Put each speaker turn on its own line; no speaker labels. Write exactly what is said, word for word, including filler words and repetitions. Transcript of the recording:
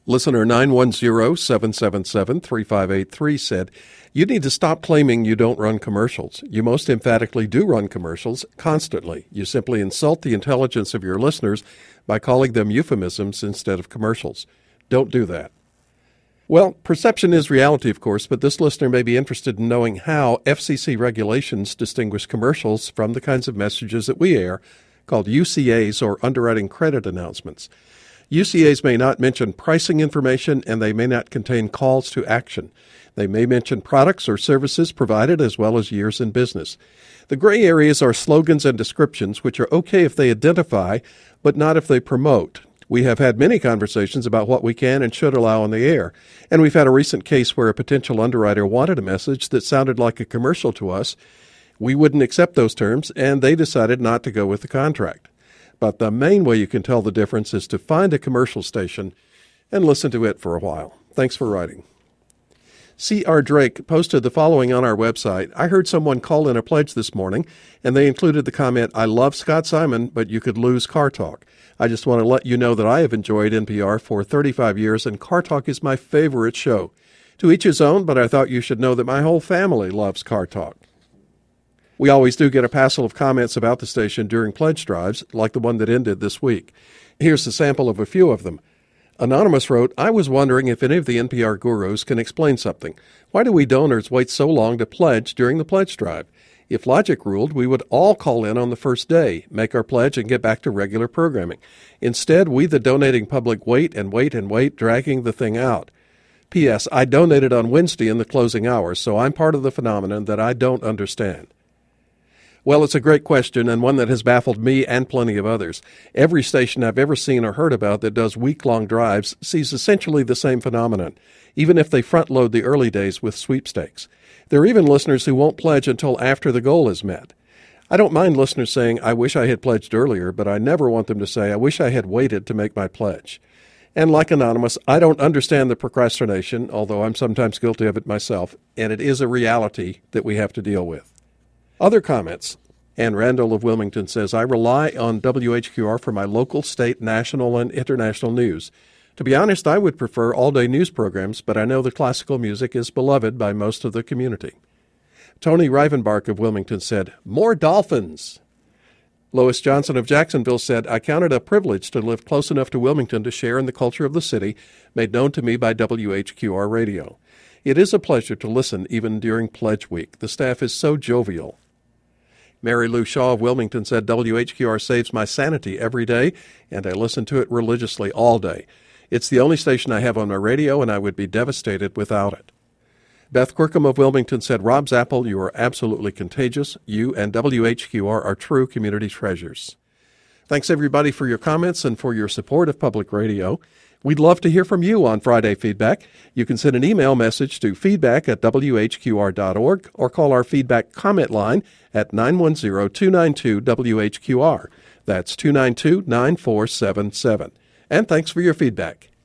Listener nine one zero, seven seven seven, three five eight three said, "You need to stop claiming you don't run commercials. You most emphatically do run commercials constantly. You simply insult the intelligence of your listeners by calling them euphemisms instead of commercials. Don't do that." Well, perception is reality, of course, but this listener may be interested in knowing how F C C regulations distinguish commercials from the kinds of messages that we air, called U C As, or underwriting credit announcements. U C As may not mention pricing information, and they may not contain calls to action. They may mention products or services provided as well as years in business. The gray areas are slogans and descriptions, which are okay if they identify, but not if they promote. We have had many conversations about what we can and should allow on the air, and we've had a recent case where a potential underwriter wanted a message that sounded like a commercial to us. We wouldn't accept those terms, and they decided not to go with the contract. But the main way you can tell the difference is to find a commercial station and listen to it for a while. Thanks for writing. C R. Drake posted the following on our website. "I heard someone call in a pledge this morning, and they included the comment, 'I love Scott Simon, but you could lose Car Talk.' I just want to let you know that I have enjoyed N P R for thirty-five years, and Car Talk is my favorite show. To each his own, but I thought you should know that my whole family loves Car Talk." We always do get a passel of comments about the station during pledge drives, like the one that ended this week. Here's a sample of a few of them. Anonymous wrote, "I was wondering if any of the N P R gurus can explain something. Why do we donors wait so long to pledge during the pledge drive? If logic ruled, we would all call in on the first day, make our pledge, and get back to regular programming. Instead, we, the donating public, wait and wait and wait, dragging the thing out. P S. I donated on Wednesday in the closing hours, so I'm part of the phenomenon that I don't understand." Well, it's a great question, and one that has baffled me and plenty of others. Every station I've ever seen or heard about that does week-long drives sees essentially the same phenomenon, even if they front-load the early days with sweepstakes. There are even listeners who won't pledge until after the goal is met. I don't mind listeners saying, "I wish I had pledged earlier," but I never want them to say, "I wish I had waited to make my pledge." And like Anonymous, I don't understand the procrastination, although I'm sometimes guilty of it myself, and it is a reality that we have to deal with. Other comments. Ann Randall of Wilmington says, "I rely on W H Q R for my local, state, national, and international news. To be honest, I would prefer all-day news programs, but I know the classical music is beloved by most of the community." Tony Rivenbark of Wilmington said, "More dolphins." Lois Johnson of Jacksonville said, "I count it a privilege to live close enough to Wilmington to share in the culture of the city made known to me by W H Q R Radio. It is a pleasure to listen even during Pledge Week. The staff is so jovial." Mary Lou Shaw of Wilmington said, "W H Q R saves my sanity every day, and I listen to it religiously all day. It's the only station I have on my radio, and I would be devastated without it." Beth Quirkham of Wilmington said, "Rob Zapple, you are absolutely contagious. You and W H Q R are true community treasures." Thanks, everybody, for your comments and for your support of public radio. We'd love to hear from you on Friday Feedback. You can send an email message to feedback at w h q r dot org or call our feedback comment line at nine one zero, two nine two, W H Q R. That's two nine two, nine four seven seven. And thanks for your feedback.